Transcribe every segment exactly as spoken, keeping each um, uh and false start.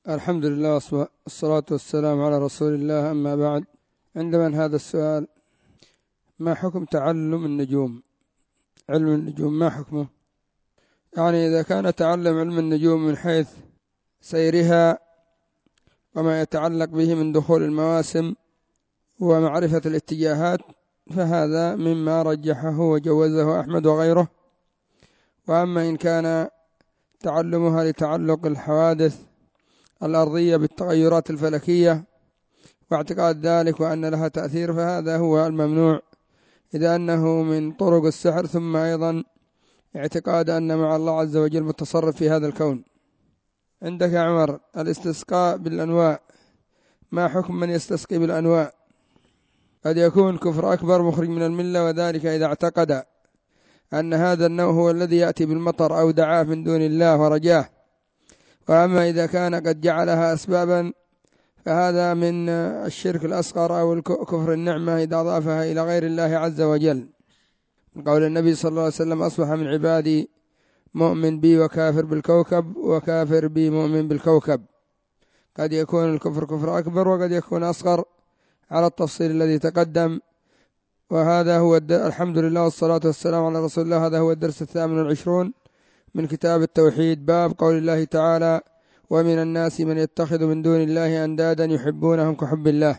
الحمد لله والصلاة والسلام على رسول الله، أما بعد. عندما هذا السؤال: ما حكم تعلم النجوم؟ علم النجوم ما حكمه؟ يعني إذا كان تعلم علم النجوم من حيث سيرها وما يتعلق به من دخول المواسم ومعرفة الاتجاهات فهذا مما رجحه وجوزه أحمد وغيره. وأما إن كان تعلمها لتعلق الحوادث الأرضية بالتغيرات الفلكية واعتقاد ذلك وأن لها تأثير فهذا هو الممنوع، إذا أنه من طرق السحر، ثم أيضا اعتقاد أن مع الله عز وجل متصرف في هذا الكون. عندك يا عمر الاستسقاء بالأنواع، ما حكم من يستسقي بالأنواع؟ قد يكون كفر أكبر مخرج من الملة، وذلك إذا اعتقد أن هذا النوع هو الذي يأتي بالمطر أو دعاه من دون الله ورجاه. وأما إذا كان قد جعلها أسبابا فهذا من الشرك الأصغر أو كفر النعمة إذا أضافها إلى غير الله عز وجل، قول النبي صلى الله عليه وسلم: أصبح من عبادي مؤمن بي وكافر بالكوكب، وكافر بي مؤمن بالكوكب. قد يكون الكفر كفر أكبر وقد يكون أصغر على التفصيل الذي تقدم. وهذا هو الحمد لله والصلاة والسلام على رسول الله. هذا هو الدرس الثامن والعشرون من كتاب التوحيد، باب قول الله تعالى: ومن الناس من يتخذ من دون الله أندادا يحبونهم كحب الله.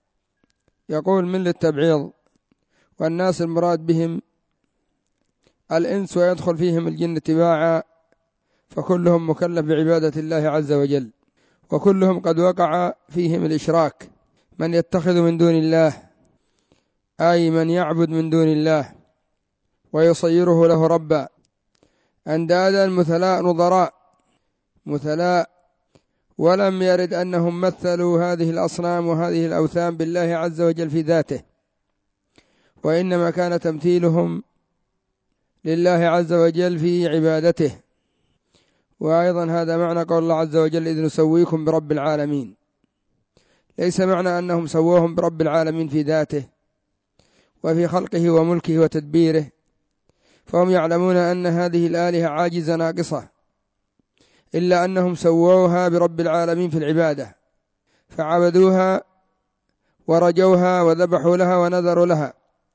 يقول من للتبعيض، والناس المراد بهم الإنس ويدخل فيهم الجن تباعا، فكلهم مكلف بعبادة الله عز وجل، وكلهم قد وقع فيهم الإشراك. من يتخذ من دون الله أي من يعبد من دون الله ويصيره له ربا، أندادا مثلاء نظراء مثلاء، ولم يرد أنهم مثلوا هذه الأصنام وهذه الأوثان بالله عز وجل في ذاته، وإنما كان تمثيلهم لله عز وجل في عبادته. وأيضا هذا معنى قول الله عز وجل: إذ نسويكم برب العالمين. ليس معنى أنهم سووهم برب العالمين في ذاته وفي خلقه وملكه وتدبيره، فهم يعلمون أن هذه الآلهة عاجزة ناقصة، إلا أنهم سووها برب العالمين في العبادة، فعبدوها ورجوها وذبحوا لها ونذروا لها،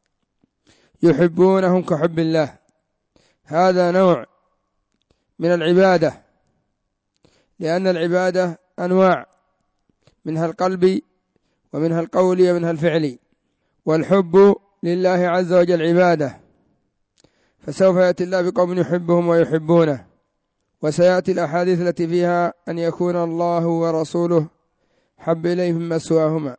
يحبونهم كحب الله. هذا نوع من العبادة، لأن العبادة أنواع، منها القلبي ومنها القولي ومنها الفعلي، والحب لله عز وجل عبادة، فسوف يأتي الله بقوم يحبهم ويحبونه. وسيأتي الأحاديث التي فيها أن يكون الله ورسوله حب إليه مما سواهما.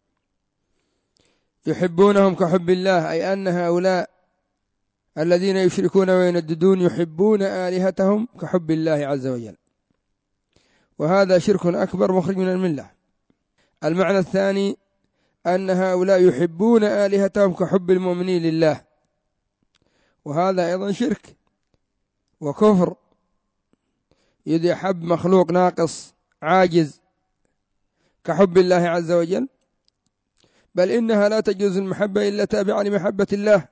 يحبونهم كحب الله، أي أن هؤلاء الذين يشركون وينددون يحبون آلهتهم كحب الله عز وجل، وهذا شرك أكبر مخرج من الملة. المعنى الثاني أن هؤلاء يحبون آلهتهم كحب المؤمنين لله، وهذا أيضا شرك وكفر، إذ يحب مخلوق ناقص عاجز كحب الله عز وجل، بل إنها لا تجوز المحبة إلا تابعة لمحبة الله،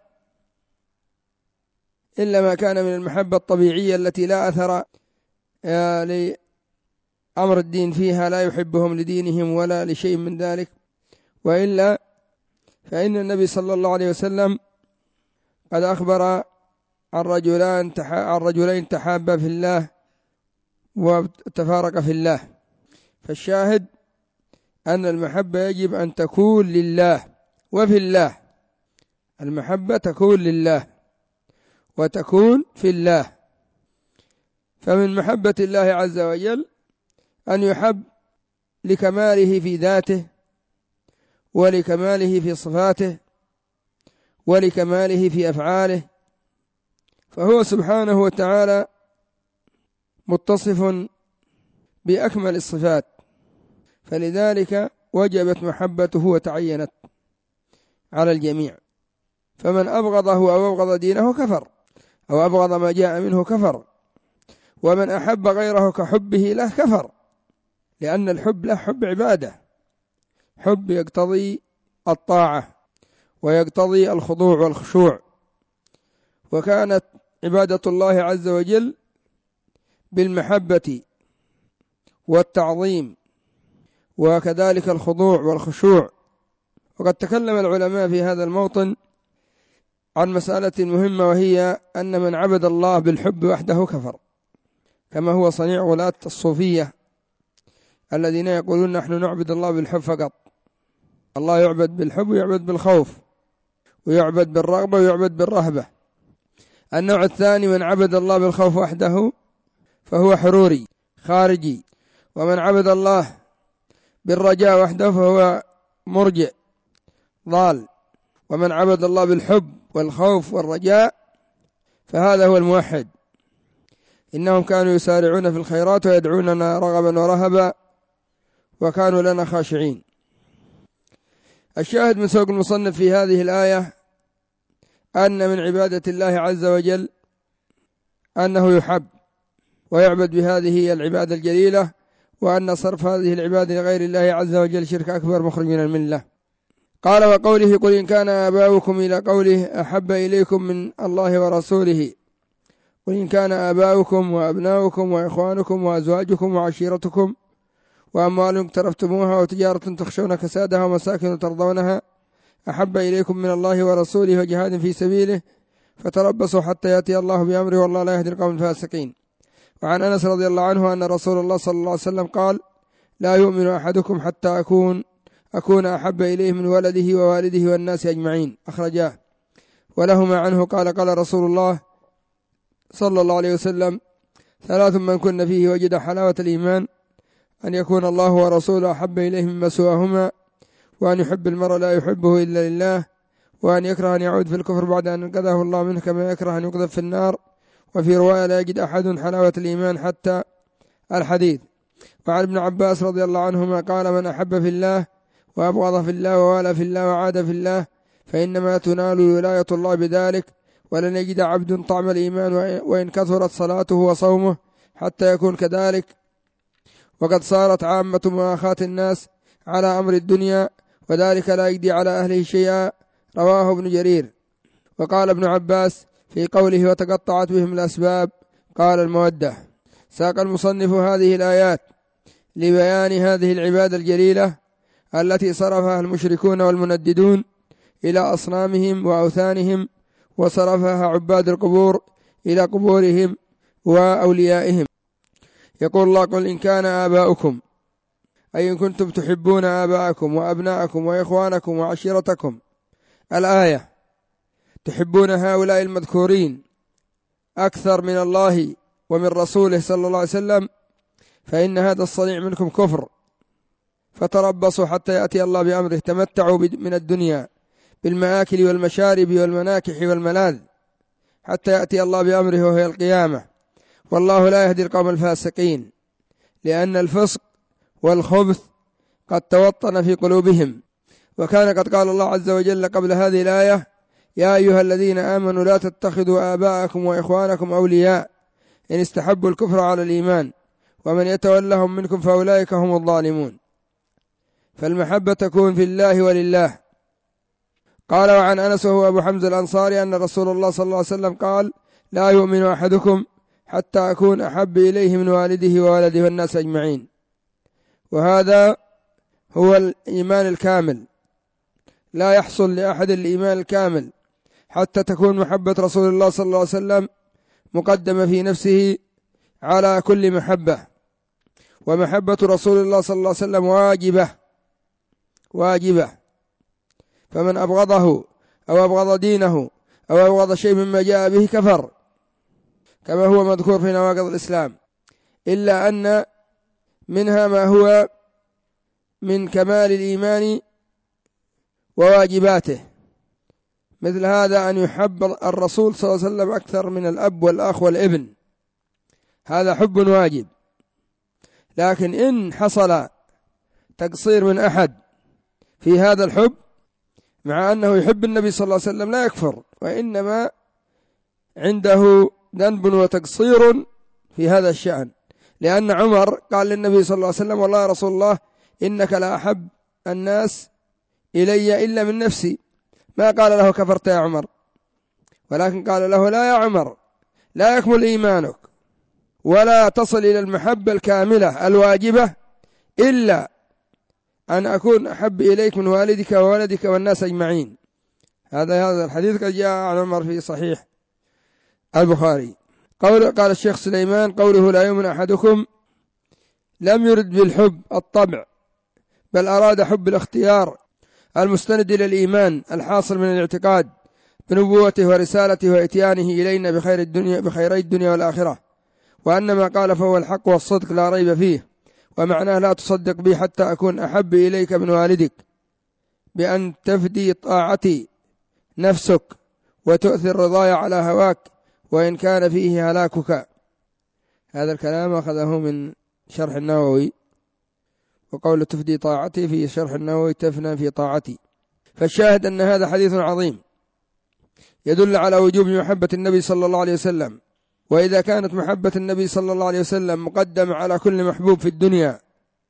إلا ما كان من المحبة الطبيعية التي لا أثر لأمر الدين فيها، لا يحبهم لدينهم ولا لشيء من ذلك. وإلا فإن النبي صلى الله عليه وسلم قد أخبر عن رجلين عن رجلين تحابا في الله وتفارق في الله. فالشاهد أن المحبة يجب أن تكون لله وفي الله، المحبة تكون لله وتكون في الله. فمن محبة الله عز وجل أن يحب لكماله في ذاته ولكماله في صفاته ولكماله في أفعاله، فهو سبحانه وتعالى متصف بأكمل الصفات، فلذلك وجبت محبته وتعينت على الجميع. فمن أبغضه أو أبغض دينه كفر، أو أبغض ما جاء منه كفر، ومن أحب غيره كحبه له كفر، لأن الحب له حب عبادة، حب يقتضي الطاعة ويقتضي الخضوع والخشوع. وكانت عبادة الله عز وجل بالمحبة والتعظيم وكذلك الخضوع والخشوع. وقد تكلم العلماء في هذا الموطن عن مسألة مهمة، وهي أن من عبد الله بالحب وحده كفر، كما هو صنيع ولاة الصوفية الذين يقولون نحن نعبد الله بالحب فقط. الله يعبد بالحب ويعبد بالخوف ويعبد بالرغبة ويعبد بالرهبة. النوع الثاني من عبد الله بالخوف وحده فهو حروري خارجي، ومن عبد الله بالرجاء وحده فهو مرجئ ضال، ومن عبد الله بالحب والخوف والرجاء فهذا هو الموحد. إنهم كانوا يسارعون في الخيرات ويدعوننا رغبا ورهبا وكانوا لنا خاشعين. الشاهد من سوق المصنف في هذه الآية أن من عبادة الله عز وجل أنه يحب ويعبد بهذه العبادة الجليلة، وأن صرف هذه العبادة لغير الله عز وجل شرك أكبر مخرج من الملة. قال وقوله قل إن كان آباؤكم إلى قوله أحب إليكم من الله ورسوله. قل إن كان آباؤكم وأبناؤكم وإخوانكم وأزواجكم وعشيرتكم وأموال اقترفتموها وتجارة تخشون كسادها ومساكن ترضونها أحب إليكم من الله ورسوله وجهاد في سبيله فتربصوا حتى يأتي الله بأمره والله لا يهدي القوم الفاسقين. وعن أنس رضي الله عنه أن رسول الله صلى الله عليه وسلم قال لا يؤمن أحدكم حتى أكون أكون أحب إليه من ولده ووالده والناس أجمعين، أخرجاه. ولهما عنه قال قال رسول الله صلى الله عليه وسلم ثلاث من كن فيه وجد حلاوة الإيمان أن يكون الله ورسوله أحب إليه مما سواهما، وأن يحب المرء لا يحبه إلا لله، وأن يكره أن يعود في الكفر بعد أن انقذه الله منه كما يكره أن يقذف في النار. وفي رواية لا يجد أحد حلاوة الإيمان حتى الحديث. وعن ابن عباس رضي الله عنهما قال من أحب في الله وأبغض في الله ووالى في الله وعاد في الله فإنما تنال ولاية الله بذلك، ولن يجد عبد طعم الإيمان وإن كثرت صلاته وصومه حتى يكون كذلك. وقد صارت عامة مؤاخاة الناس على أمر الدنيا وذلك لا يجدي على أهله شيئا، رواه ابن جرير. وقال ابن عباس في قوله وتقطعت بهم الأسباب قال المودة. ساق المصنف هذه الآيات لبيان هذه العبادة الجليلة التي صرفها المشركون والمنددون إلى أصنامهم وأوثانهم، وصرفها عباد القبور إلى قبورهم وأوليائهم. يقول الله قل إن كان آباؤكم أي إن كنتم تحبون آباءكم وأبناءكم وإخوانكم وعشيرتكم، الآية تحبون هؤلاء المذكورين أكثر من الله ومن رسوله صلى الله عليه وسلم، فإن هذا الصنيع منكم كفر، فتربصوا حتى يأتي الله بأمره. تمتعوا من الدنيا بالمآكل والمشارب والمناكح والملاذ حتى يأتي الله بأمره وهي القيامة، والله لا يهدي القوم الفاسقين، لأن الفسق والخبث قد توطن في قلوبهم. وكان قد قال الله عز وجل قبل هذه الآية يا أيها الذين آمنوا لا تتخذوا آباءكم وإخوانكم أولياء إن استحبوا الكفر على الإيمان ومن يتولهم منكم فأولئك هم الظالمون. فالمحبة تكون في الله ولله. قال وعن أنس وهو أبو حمزة الأنصاري أن رسول الله صلى الله عليه وسلم قال لا يؤمن أحدكم حتى أكون أحب إليه من والده وولده والناس أجمعين. وهذا هو الإيمان الكامل، لا يحصل لأحد الإيمان الكامل حتى تكون محبة رسول الله صلى الله عليه وسلم مقدمة في نفسه على كل محبة، ومحبة رسول الله صلى الله عليه وسلم واجبة واجبة فمن أبغضه أو أبغض دينه أو أبغض شيء مما جاء به كفر، كما هو مذكور في نواقض الإسلام، إلا أن منها ما هو من كمال الإيمان وواجباته، مثل هذا أن يحب الرسول صلى الله عليه وسلم أكثر من الأب والأخ والابن، هذا حب واجب. لكن إن حصل تقصير من أحد في هذا الحب مع أنه يحب النبي صلى الله عليه وسلم لا يكفر، وإنما عنده ذنب وتقصير في هذا الشأن، لأن عمر قال للنبي صلى الله عليه وسلم والله يا رسول الله إنك لا أحب الناس إلي إلا من نفسي، ما قال له كفرت يا عمر، ولكن قال له لا يا عمر لا يكمل إيمانك ولا تصل إلى المحبة الكاملة الواجبة إلا أن أكون أحب إليك من والدك وولدك والناس أجمعين. هذا هذا الحديث قد جاء عن عمر في صحيح البخاري. قول قال الشيخ سليمان: قوله لا يؤمن أحدكم لم يرد بالحب الطبع، بل أراد حب الاختيار المستند إلى الإيمان الحاصل من الاعتقاد بنبوته ورسالته وإتيانه إلينا بخير الدنيا بخيري الدنيا والآخرة، وأن ما قال فهو الحق والصدق لا ريب فيه، ومعناه لا تصدق بي حتى أكون أحب إليك من والدك، بأن تفدي طاعتي نفسك وتؤثر رضاي على هواك وإن كان فيه هلاكك. هذا الكلام أخذه من شرح النووي، وقول تفدي طاعتي في شرح النووي تفنى في طاعتي. فالشاهد أن هذا حديث عظيم يدل على وجوب محبة النبي صلى الله عليه وسلم، وإذا كانت محبة النبي صلى الله عليه وسلم مقدمة على كل محبوب في الدنيا،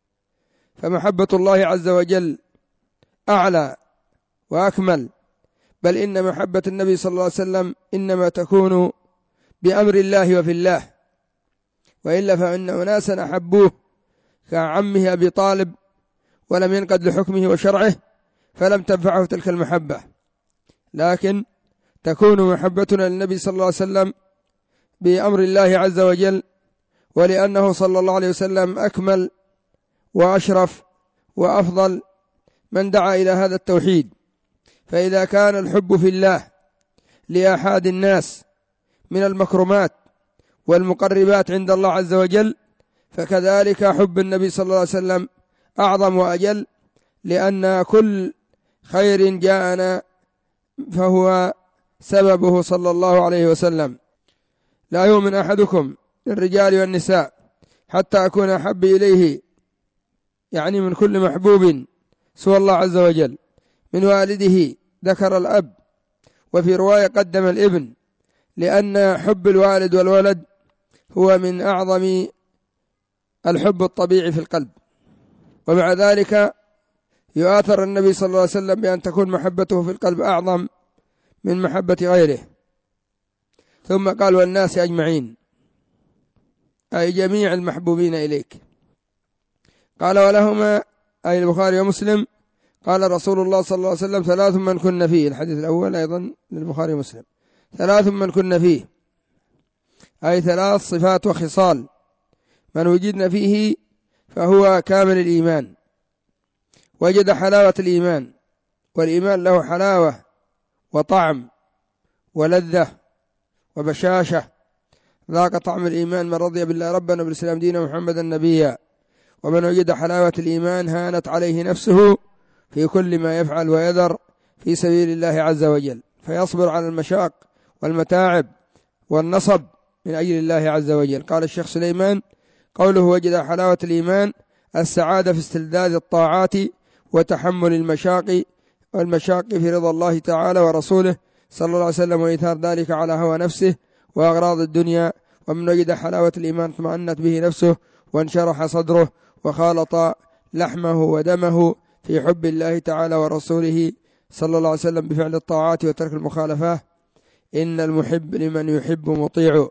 فمحبة الله عز وجل أعلى وأكمل، بل إن محبة النبي صلى الله عليه وسلم إنما تكون بأمر الله وفي الله، وإلا فإن أناسا أحبوه كعمه أبي طالب ولم ينقد لحكمه وشرعه فلم تنفعه تلك المحبة، لكن تكون محبتنا للنبي صلى الله عليه وسلم بأمر الله عز وجل، ولأنه صلى الله عليه وسلم أكمل وأشرف وأفضل من دعا إلى هذا التوحيد. فإذا كان الحب في الله لأحد الناس من المكرمات والمقربات عند الله عز وجل، فكذلك حب النبي صلى الله عليه وسلم أعظم وأجل، لأن كل خير جاءنا فهو سببه صلى الله عليه وسلم. لا يؤمن أحدكم للرجال والنساء حتى أكون أحب إليه، يعني من كل محبوب سوى الله عز وجل، من والده ذكر الأب، وفي رواية قدم الابن، لأن حب الوالد والولد هو من أعظم الحب الطبيعي في القلب. ومع ذلك يؤثر النبي صلى الله عليه وسلم بأن تكون محبته في القلب أعظم من محبة غيره. ثم قال: والناس أجمعين، أي جميع المحبوبين إليك. قال: ولهما أي البخاري ومسلم قال رسول الله صلى الله عليه وسلم: ثلاث من كن فيه، الحديث الأول أيضا للبخاري ومسلم، ثلاث من كن فيه، أي ثلاث صفات وخصال من وجدنا فيه فهو كامل الإيمان، وجد حلاوة الإيمان، والإيمان له حلاوة وطعم ولذة وبشاشة. ذاق طعم الإيمان من رضي بالله ربنا وبالإسلام دينا محمدا نبيا. ومن وجد حلاوة الإيمان هانت عليه نفسه في كل ما يفعل ويذر في سبيل الله عز وجل، فيصبر على المشاق والمتاعب والنصب من أجل الله عز وجل. قال الشيخ سليمان: قوله وجد حلاوة الإيمان السعادة في استلذاذ الطاعات وتحمل المشاق والمشاق في رضا الله تعالى ورسوله صلى الله عليه وسلم، وإيثار ذلك على هوى نفسه وأغراض الدنيا. ومن وجد حلاوة الإيمان اطمأنت به نفسه وانشرح صدره وخالط لحمه ودمه في حب الله تعالى ورسوله صلى الله عليه وسلم بفعل الطاعات وترك المخالفات. إن المحب لمن يحب مطيع.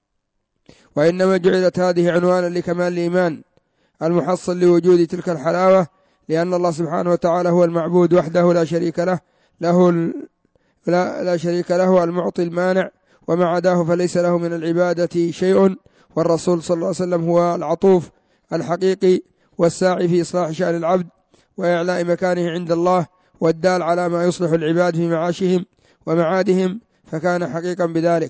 وإنما جعلت هذه عنوانا لكمال الإيمان المحصل لوجود تلك الحلاوة، لأن الله سبحانه وتعالى هو المعبود وحده لا شريك له له لا, لا شريك له المعطي المانع، وما عداه فليس له من العبادة شيء. والرسول صلى الله عليه وسلم هو العطوف الحقيقي والساعي في إصلاح شأن العبد وإعلاء مكانه عند الله، والدال على ما يصلح العباد في معاشهم ومعادهم، فكان حقيقا بذلك.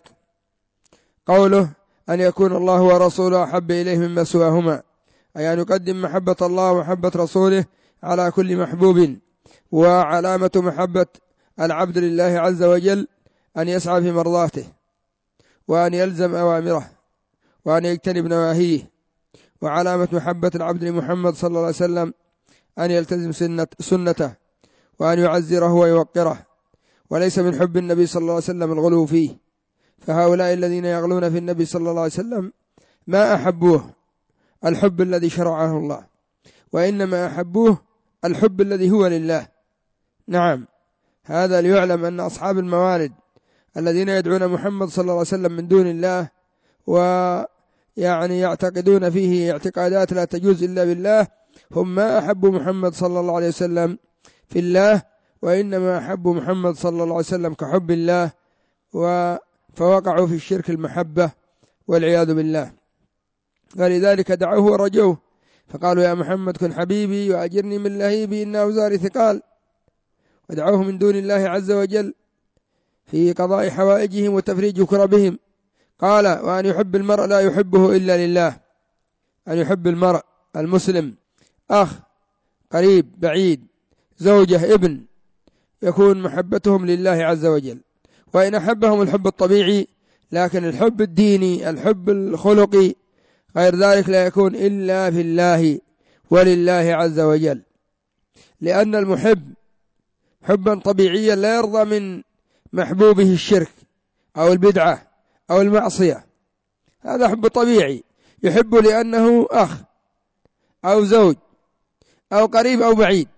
قوله أن يكون الله ورسوله أحب إليه مما سواهما، أي أن يقدم محبة الله ومحبة رسوله على كل محبوب. وعلامة محبة العبد لله عز وجل أن يسعى في مرضاته، وأن يلزم أوامره، وأن يجتنب نواهيه. وعلامة محبة العبد لمحمد صلى الله عليه وسلم أن يلتزم سنة سنته، وأن يعزره ويوقره. وليس من حب النبي صلى الله عليه وسلم الغلو فيه، فهؤلاء الذين يغلون في النبي صلى الله عليه وسلم ما أحبوه الحب الذي شرعه الله، وإنما أحبوه الحب الذي هو لله. نعم، هذا ليعلم أن أصحاب الموالد الذين يدعون محمد صلى الله عليه وسلم من دون الله يعني يعتقدون فيه اعتقادات لا تجوز إلا بالله، هم ما أحبوا محمد صلى الله عليه وسلم في الله، وإنما أحبوا محمد صلى الله عليه وسلم كحب الله، فوقعوا في الشرك المحبة والعياذ بالله. ولذلك دعوه ورجوه فقالوا يا محمد كن حبيبي وأجرني من لهيبي إن أوزاري ثقال، ودعوه من دون الله عز وجل في قضاء حوائجهم وتفريج كربهم. قال وأن يحب المرء لا يحبه إلا لله، أن يحب المرء المسلم أخ قريب بعيد زوجة ابن يكون محبتهم لله عز وجل، وإن أحبهم الحب الطبيعي، لكن الحب الديني الحب الخلقي غير ذلك لا يكون إلا في الله ولله عز وجل، لأن المحب حبا طبيعيا لا يرضى من محبوبه الشرك أو البدعة أو المعصية، هذا حب طبيعي يحب لأنه أخ أو زوج أو قريب أو بعيد،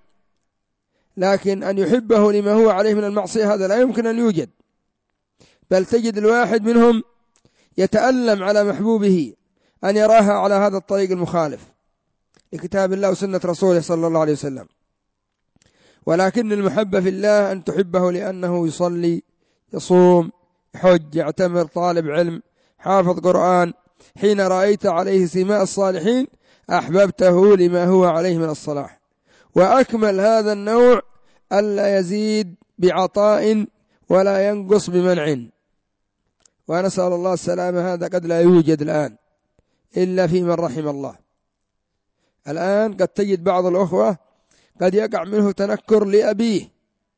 لكن أن يحبه لما هو عليه من المعصية هذا لا يمكن أن يوجد، بل تجد الواحد منهم يتألم على محبوبه أن يراها على هذا الطريق المخالف لكتاب الله وسنة رسوله صلى الله عليه وسلم. ولكن المحبة في الله أن تحبه لأنه يصلي يصوم يحج يعتمر طالب علم حافظ قرآن، حين رأيت عليه سماء الصالحين أحببته لما هو عليه من الصلاح. وأكمل هذا النوع ألا يزيد بعطاء ولا ينقص بمنع، ونسأل الله السلامة. هذا قد لا يوجد الآن إلا في من رحم الله. الآن قد تجد بعض الأخوة قد يقع منه تنكر لأبيه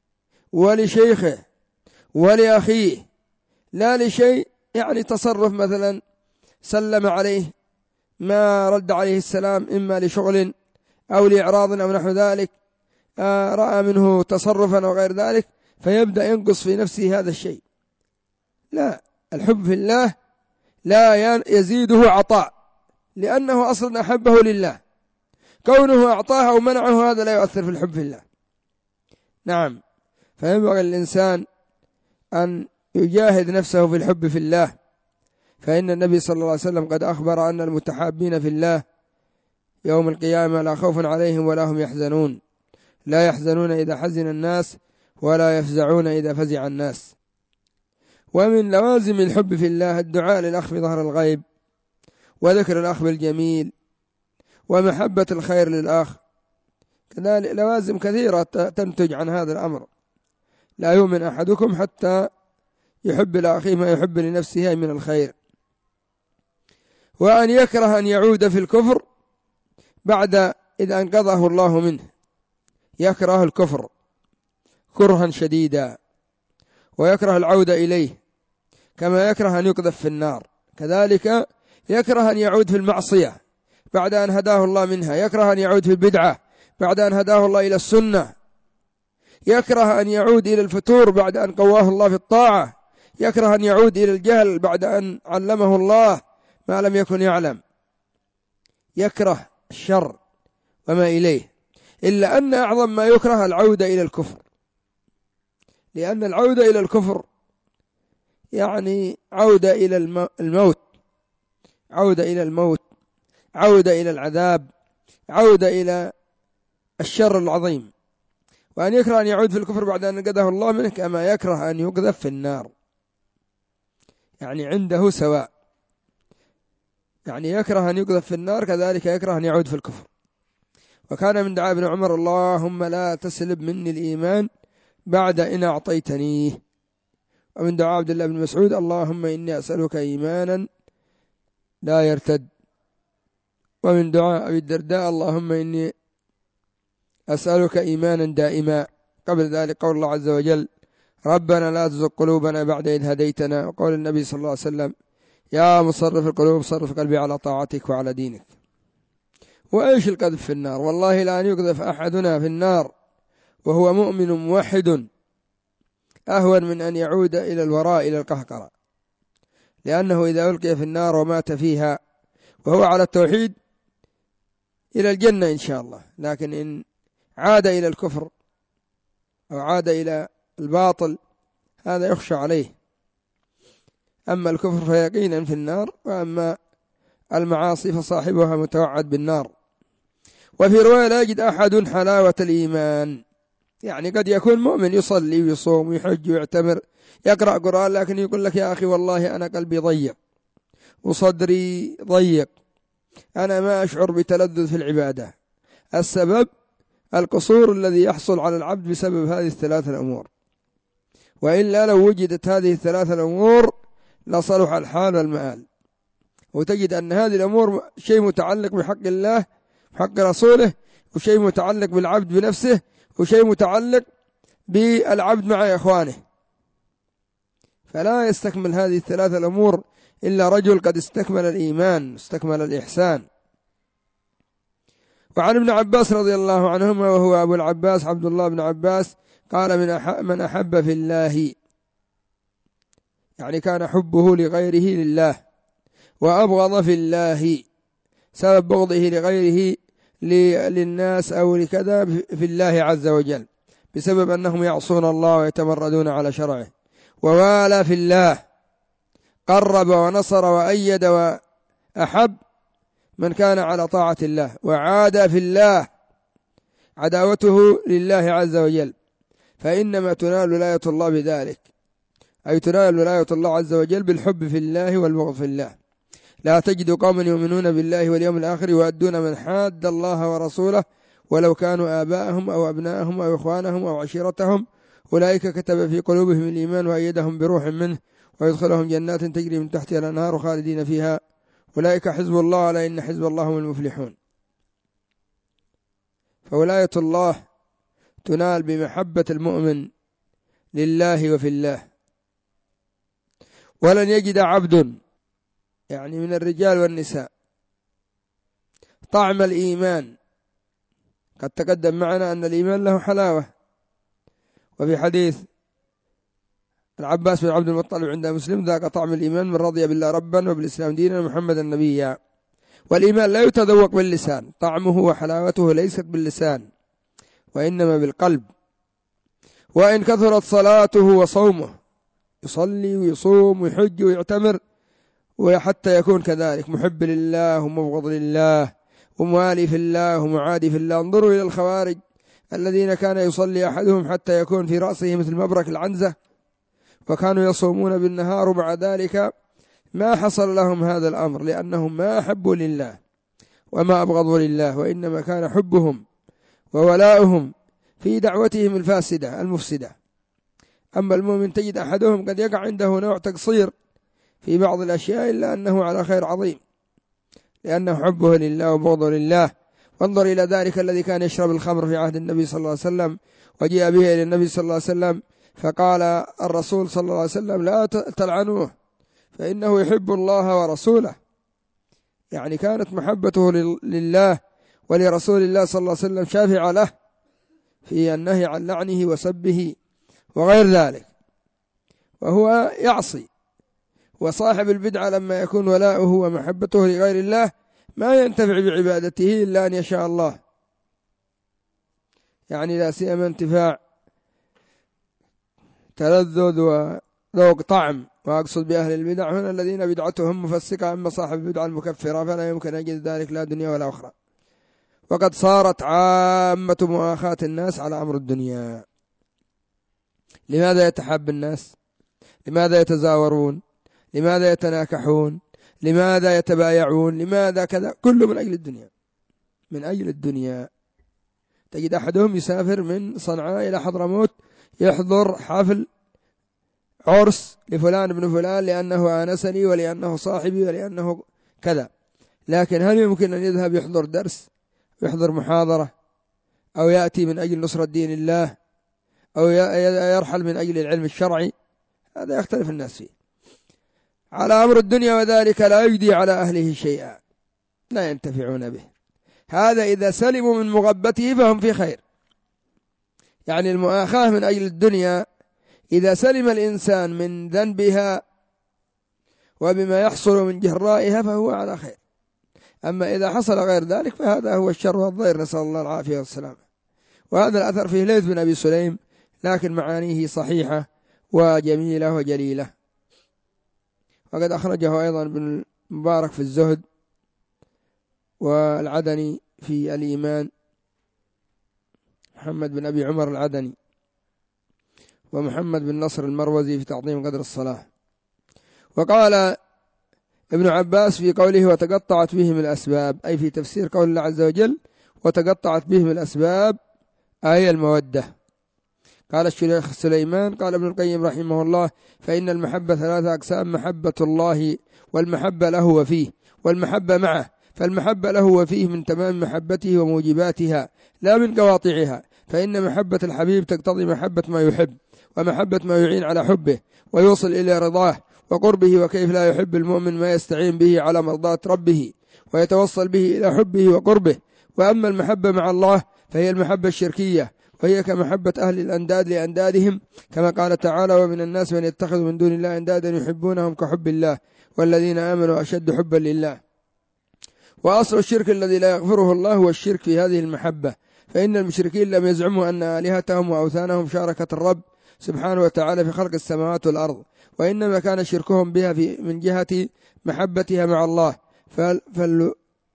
ولشيخه ولأخيه، لا لشيء يعني تصرف مثلا سلم عليه ما رد عليه السلام إما لشغل أو لإعراض أو نحو ذلك، آه رأى منه تصرفا وغير ذلك فيبدأ ينقص في نفسه هذا الشيء. لا، الحب في الله لا يزيده عطاء، لأنه أصلا أحبه لله، كونه أعطاه أو منعه هذا لا يؤثر في الحب في الله. نعم، فينبغي الإنسان أن يجاهد نفسه في الحب في الله، فإن النبي صلى الله عليه وسلم قد أخبر أن المتحابين في الله يوم القيامة لا خوف عليهم ولا هم يحزنون، لا يحزنون إذا حزن الناس ولا يفزعون إذا فزع الناس. ومن لوازم الحب في الله الدعاء للأخ في ظهر الغيب، وذكر الأخ بالجميل، ومحبة الخير للأخ، كذلك لوازم كثيرة تنتج عن هذا الأمر. لا يؤمن أحدكم حتى يحب لأخيه ما يحب لنفسه من الخير. وأن يكره أن يعود في الكفر بعد إذا أنقذه الله منه، يكره الكفر كرها شديدا، ويكره العودة إليه، كما يكره أن يقذف في النار. كذلك يكره أن يعود في المعصية بعد أن هداه الله منها، يكره أن يعود في البدعة بعد أن هداه الله إلى السنة، يكره أن يعود إلى الفتور بعد أن قواه الله في الطاعة، يكره أن يعود إلى الجهل بعد أن علمه الله ما لم يكن يعلم، يكره الشر وما إليه. إلا أن أعظم ما يكره العودة إلى الكفر، لأن العودة إلى الكفر يعني عودة إلى الموت، عودة إلى الموت، عودة إلى العذاب، عودة إلى الشر العظيم. وأن يكره أن يعود في الكفر بعد أن نقذه الله منه كما يكره أن يقذف في النار، يعني عنده سواء، يعني يكره أن يقذف في النار كذلك يكره أن يعود في الكفر. وكان من دعاء ابن عمر اللهم لا تسلب مني الإيمان بعد إن أعطيتنيه. ومن دعاء عبد الله بن مسعود اللهم إني أسألك إيمانا لا يرتد. ومن دعاء أبي الدرداء اللهم إني أسألك إيمانا دائما. قبل ذلك قول الله عز وجل ربنا لا تزغ قلوبنا بعد إذ هديتنا، وقول النبي صلى الله عليه وسلم يا مصرف القلوب صرف قلبي على طاعتك وعلى دينك. وإيش القذف في النار؟ والله لا أن يقذف أحدنا في النار وهو مؤمن موحد أهون من أن يعود إلى الوراء إلى القهقرة، لأنه إذا ألقي في النار ومات فيها وهو على التوحيد إلى الجنة إن شاء الله، لكن إن عاد إلى الكفر أو عاد إلى الباطل هذا يخشى عليه. أما الكفر فيقينا في النار، وأما المعاصي فصاحبها متوعد بالنار. وفي رواية لا يجد أحد حلاوة الإيمان، يعني قد يكون مؤمن يصلي ويصوم ويحج ويعتمر يقرأ قرآن، لكن يقول لك يا أخي والله أنا قلبي ضيق وصدري ضيق، أنا ما أشعر بتلذذ في العبادة. السبب القصور الذي يحصل على العبد بسبب هذه الثلاثة الأمور، وإلا لو وجدت هذه الثلاثة الأمور لصلح الحال والمآل. وتجد أن هذه الأمور شيء متعلق بحق الله بحق رسوله، وشيء متعلق بالعبد بنفسه، وشيء متعلق بالعبد مع إخوانه. فلا يستكمل هذه الثلاثة الأمور إلا رجل قد استكمل الإيمان استكمل الإحسان. وعن ابن عباس رضي الله عنهما وهو أبو العباس عبد الله بن عباس قال من أحب, من أحب في الله، يعني كان حبه لغيره لله، وأبغض في الله، سبب بغضه لغيره للناس أو لكذا في الله عز وجل بسبب أنهم يعصون الله ويتمردون على شرعه. ووالى في الله، قرب ونصر وأيد وأحب من كان على طاعة الله. وعاد في الله، عداوته لله عز وجل، فإنما تنال ولاية الله بذلك، أي تنال ولاية الله عز وجل بالحب في الله والبغض في الله. لا تجد قوما يؤمنون بالله واليوم الآخر يؤدون من حاد الله ورسوله ولو كانوا آباءهم أو أبناءهم أو إخوانهم أو عشيرتهم، أولئك كتب في قلوبهم الإيمان وأيدهم بروح منه ويدخلهم جنات تجري من تحتها الأنهار خالدين فيها، أولئك حزب الله ألا إن حزب الله هم المفلحون. فولاية الله تنال بمحبة المؤمن لله وفي الله. ولن يجد عبد، يعني من الرجال والنساء، طعم الإيمان. قد تقدم معنا أن الإيمان له حلاوة، وفي حديث العباس بن عبد المطلب عند مسلم ذاق طعم الإيمان من رضي بالله ربا وبالإسلام دينا محمدا نبيا. والإيمان لا يتذوق باللسان، طعمه وحلاوته ليست باللسان وإنما بالقلب. وإن كثرت صلاته وصومه، يصلي ويصوم ويحج ويعتمر وحتى يكون كذلك محب لله ومبغض لله وموالي في الله ومعادي في الله. انظروا إلى الخوارج الذين كان يصلي أحدهم حتى يكون في رأسه مثل مبرك العنزة، وكانوا يصومون بالنهار، ومع ذلك ما حصل لهم هذا الأمر لأنهم ما أحبوا لله وما أبغضوا لله، وإنما كان حبهم وولاؤهم في دعوتهم الفاسدة المفسدة. أما المؤمن تجد أحدهم قد يقع عنده نوع تقصير في بعض الأشياء إلا أنه على خير عظيم، لأنه حبه لله وبغضه لله. وانظر إلى ذلك الذي كان يشرب الخمر في عهد النبي صلى الله عليه وسلم، وجاء به إلى النبي صلى الله عليه وسلم فقال الرسول صلى الله عليه وسلم لا تلعنوه فإنه يحب الله ورسوله. يعني كانت محبته لله ولرسول الله صلى الله عليه وسلم شافعة له في النهي عن لعنه وسبه وغير ذلك، وهو يعصي. وصاحب البدعة لما يكون ولاؤه ومحبته لغير الله ما ينتفع بعبادته إلا أن يشاء الله، يعني لا سيما انتفاع تلذذ وذوق طعم. وأقصد بأهل البدع هنا الذين بدعتهم مفسقة، أما صاحب البدعة المكفرة فلا يمكن أن يجد ذلك لا دنيا ولا أخرى. وقد صارت عامة مؤاخاة الناس على أمر الدنيا. لماذا يتحاب الناس؟ لماذا يتزاورون؟ لماذا يتناكحون؟ لماذا يتبايعون؟ لماذا كذا؟ كله من أجل الدنيا، من أجل الدنيا. تجد أحدهم يسافر من صنعاء إلى حضرموت يحضر حفل عرس لفلان بن فلان لأنه آنسني ولأنه صاحبي ولأنه كذا، لكن هل يمكن أن يذهب يحضر درس ويحضر محاضرة أو يأتي من أجل نصرة دين الله أو يرحل من أجل العلم الشرعي؟ هذا يختلف الناس فيه على أمر الدنيا، وذلك لا يجدي على أهله شيئا، لا ينتفعون به. هذا إذا سلموا من مغبته فهم في خير. يعني المؤاخاة من أجل الدنيا إذا سلم الإنسان من ذنبها وبما يحصل من جرائها فهو على خير. أما إذا حصل غير ذلك فهذا هو الشر والضير، نسأل الله العافية والسلامة. وهذا الأثر فيه ليث بن أبي سليم، لكن معانيه صحيحة وجميلة وجليلة. وقد أخرجه أيضا ابن المبارك في الزهد والعدني في الإيمان محمد بن أبي عمر العدني، ومحمد بن نصر المروزي في تعظيم قدر الصلاة. وقال ابن عباس في قوله وتقطعت بهم الأسباب، أي في تفسير قول الله عز وجل وتقطعت بهم الأسباب أي المودة. قال الشيخ سليمان قال ابن القيم رحمه الله فإن المحبة ثلاثة أقسام: محبة الله والمحبة له وفيه والمحبة معه، فالمحبة له وفيه من تمام محبته وموجباتها لا من قواطعها، فإن محبة الحبيب تقتضي محبة ما يحب ومحبة ما يعين على حبه ويوصل إلى رضاه وقربه، وكيف لا يحب المؤمن ما يستعين به على مرضاة ربه ويتوصل به إلى حبه وقربه. وأما المحبة مع الله فهي المحبة الشركية، وهي كمحبة أهل الأنداد لأندادهم، كما قال تعالى ومن الناس من يتخذ من دون الله أندادا يحبونهم كحب الله والذين آمنوا أشد حبا لله. وأصل الشرك الذي لا يغفره الله هو الشرك في هذه المحبة، فإن المشركين لم يزعموا أن آلهتهم وأوثانهم شاركت الرب سبحانه وتعالى في خلق السماوات والأرض، وإنما كان شركهم بها في من جهة محبتها مع الله، فال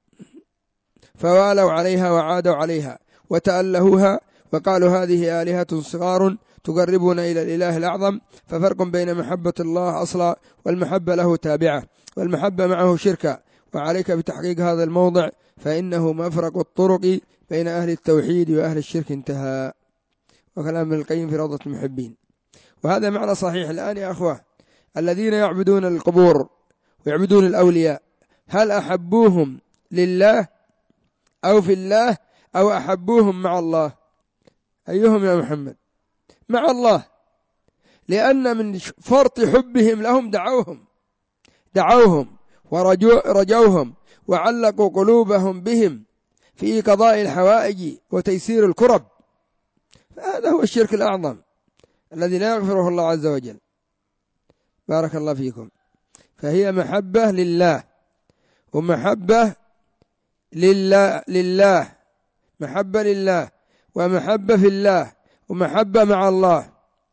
فوالوا عليها وعادوا عليها وتألهوها وقالوا هذه آلهة صغار تقربنا إلى الإله الأعظم. ففرق بين محبة الله أصلا والمحبة له تابعة، والمحبة معه شركة. وعليك بتحقيق هذا الموضع فإنه مفرق الطرق بين أهل التوحيد وأهل الشرك. انتهى. وكلام ابن القيم في روضة المحبين. وهذا معنى صحيح الآن يا أخوة. الذين يعبدون القبور ويعبدون الأولياء هل أحبوهم لله أو في الله أو أحبوهم مع الله؟ أيهم يا محمد؟ مع الله، لأن من فرط حبهم لهم دعوهم دعوهم ورجوهم وعلقوا قلوبهم بهم في قضاء الحوائج وتيسير الكرب. فهذا هو الشرك الأعظم الذي لا يغفره الله عز وجل. بارك الله فيكم. فهي محبة لله ومحبة لله لله محبة لله ومحبة في الله ومحبة مع الله.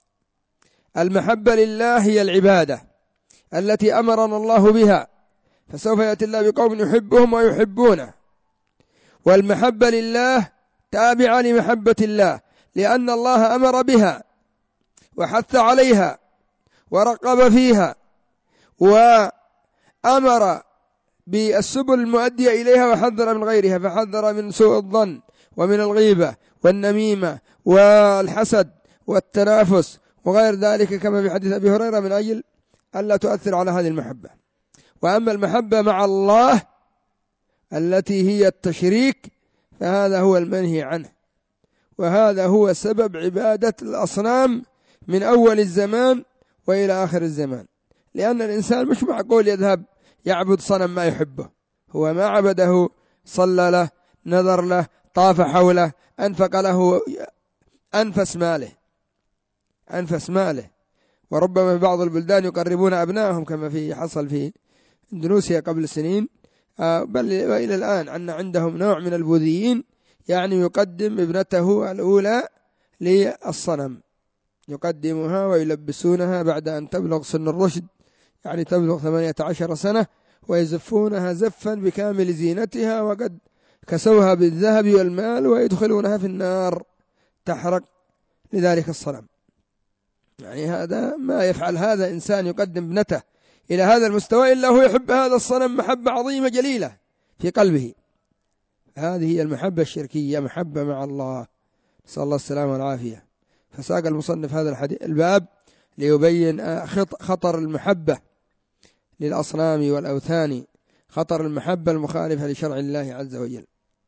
المحبة لله هي العبادة التي أمرنا الله بها، فسوف يأتي الله بقوم يحبهم ويحبونه. والمحبة لله تابعة لمحبة الله، لأن الله أمر بها وحث عليها ورقب فيها وأمر بالسبل المؤدية إليها وحذر من غيرها، فحذر من سوء الظن ومن الغيبة والنميمة والحسد والتنافس وغير ذلك، كما في حديث أبي هريرة، من أجل ألا تؤثر على هذه المحبة. وأما المحبة مع الله التي هي التشريك فهذا هو المنهي عنه، وهذا هو سبب عبادة الأصنام من أول الزمان وإلى آخر الزمان. لأن الإنسان مش معقول يذهب يعبد صنم ما يحبه، هو ما عبده، صلى له، نذر له، طاف حوله، أنفق له أنفس ماله أنفس ماله وربما في بعض البلدان يقربون أبنائهم، كما في حصل في إندونيسيا قبل سنين، بل إلى الآن أن عندهم نوع من البوذيين يعني يقدم ابنته الأولى للصنم، يقدمها ويلبسونها بعد أن تبلغ سن الرشد، يعني تبلغ ثمانية عشر سنة، ويزفونها زفا بكامل زينتها وقد كسوها بالذهب والمال ويدخلونها في النار تحرق لذلك الصنم. يعني هذا ما يفعل هذا إنسان يقدم ابنته إلى هذا المستوى إلا هو يحب هذا الصنم محبة عظيمة جليلة في قلبه. هذه هي المحبة الشركية، محبة مع الله، نسأل الله السلامة والعافية. فساق المصنف هذا الحديث الباب ليبين خطر المحبة للأصنام والأوثان، خطر المحبة المخالفة لشرع الله عز وجل.